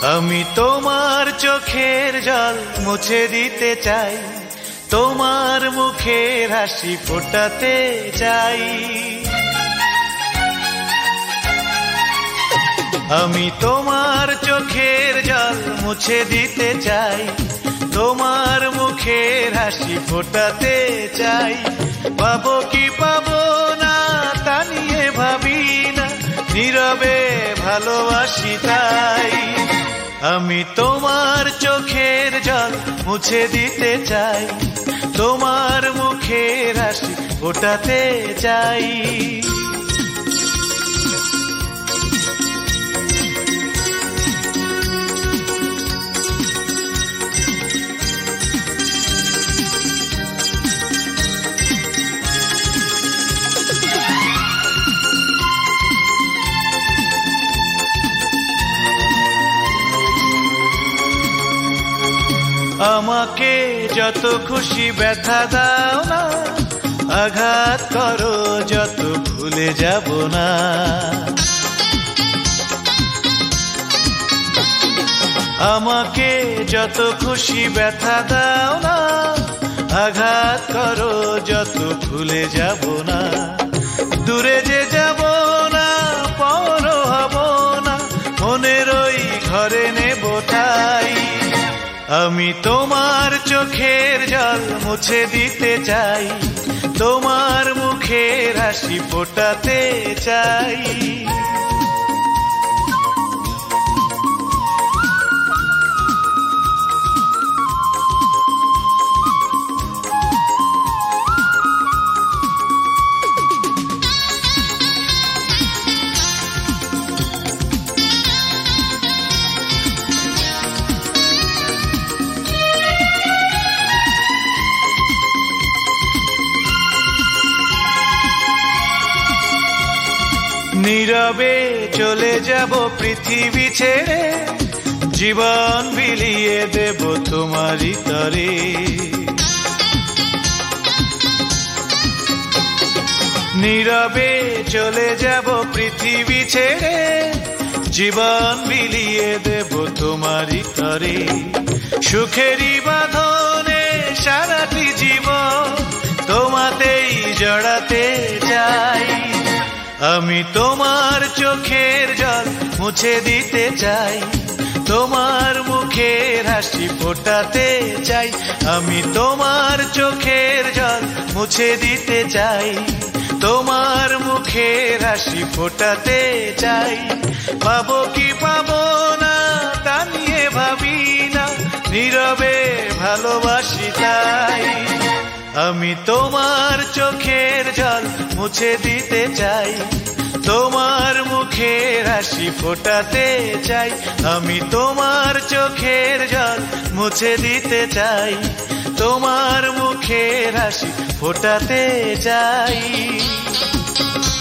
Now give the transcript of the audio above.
আমি তোমার চোখের জল মুছে দিতে চাই, তোমার মুখের হাসি ফোটাতে চাই। আমি তোমার চোখের জল মুছে দিতে চাই, তোমার মুখের হাসি ফোটাতে চাই। পাবো কি পাবো না তা নিয়ে ভাবি না, নীরবে ভালোবাসি তাই। আমি তোমার চোখের জল মুছে দিতে চাই, তোমার মুখের হাসি ফোটাতে চাই। আমাকে যত খুশি ব্যথা দাও না, আঘাত করো যত ভুলে যাব না। আমাকে যত খুশি ব্যথা দাও না, আঘাত করো যত ভুলে যাব না। দূরে যে যাব না, পর হব না, মনের ওই ঘরে নেব ঠাই। আমি তোমার চোখের জল মুছে দিতে চাই, তোমার মুখের হাসি ফোটাতে চাই। নীরবে চলে যাব পৃথিবী ছেড়ে, জীবন বিলিয়ে দেব তোমারই তরে। নীরবে চলে যাব পৃথিবী ছেড়ে, জীবন বিলিয়ে দেব তোমারই তরে। সুখেরই বাঁধনে সারাটি জীবন তোমাতেই জড়াতে চাই। আমি তোমার চোখের জল মুছে দিতে চাই, তোমার মুখের হাসি ফোটাতে চাই। আমি তোমার চোখের জল মুছে দিতে চাই, তোমার মুখের হাসি ফোটাতে চাই। পাবো কি পাবো না তা নিয়ে ভাবি না, নীরবে ভালোবাসি তাই। আমি তোমার চোখের জল মুছে দিতে চাই, তোমার মুখের হাসি ফোটাতে চাই। আমি তোমার চোখের জল মুছে দিতে চাই, তোমার মুখের হাসি ফোটাতে চাই।